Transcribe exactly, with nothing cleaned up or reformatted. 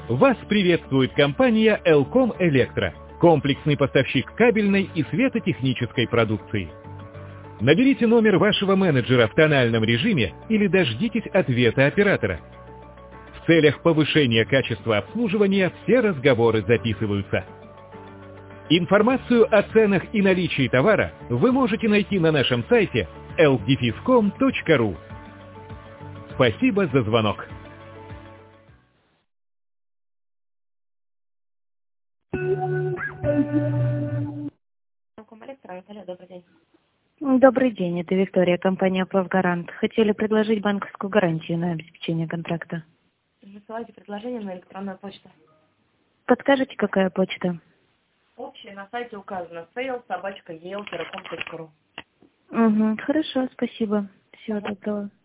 Вас приветствует компания Elcom Электро, комплексный поставщик кабельной и светотехнической продукции. Наберите номер вашего менеджера в тональном режиме или дождитесь ответа оператора. В целях повышения качества обслуживания все разговоры записываются. Информацию о ценах и наличии товара вы можете найти на нашем сайте эл дефис ком точка ру. Спасибо за звонок. Добрый день. Добрый день, это Виктория, компания «Правгарант». Хотели предложить банковскую гарантию на обеспечение контракта. Высылайте предложение на электронную почту. Подскажите, какая почта? Общая на сайте указано сейлс собака е эл телеком точка ру. Угу, хорошо, спасибо. Всего доброго.